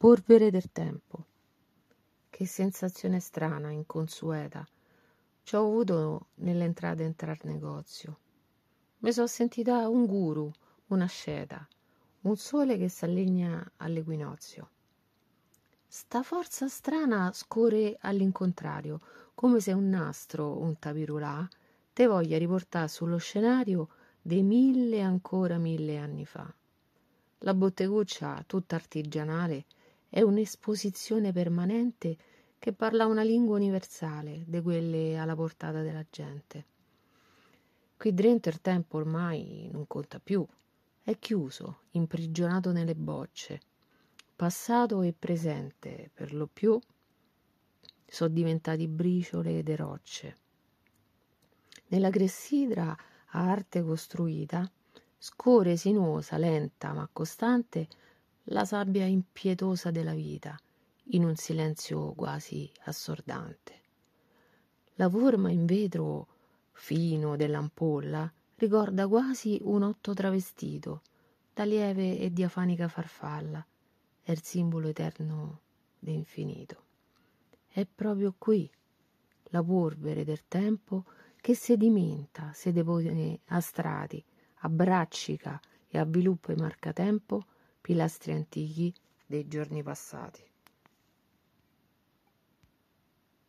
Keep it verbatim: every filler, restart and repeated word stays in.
polvere del tempo. Che sensazione strana, inconsueta, ci ho avuto nell'entrata in tal negozio. Mi sono sentita un guru, una sceta, un sole che s'allegna all'equinozio. Sta forza strana scorre all'incontrario, come se un nastro, un tapirulà, te voglia riportare sullo scenario dei mille e ancora mille anni fa. La botteguccia, tutta artigianale, è un'esposizione permanente che parla una lingua universale, di quelle alla portata della gente. Qui dentro il tempo ormai non conta più, è chiuso, imprigionato nelle bocce. Passato e presente, per lo più, sono diventati briciole ed rocce. Nella clessidra a arte costruita scorre sinuosa, lenta ma costante la sabbia impietosa della vita, in un silenzio quasi assordante. La forma in vetro fino dell'ampolla ricorda quasi un otto travestito da lieve e diafanica farfalla, è il simbolo eterno d'infinito. È proprio qui la polvere del tempo che sedimenta, si depone a strati, abbraccica e avviluppa i marcatempo pilastri antichi dei giorni passati.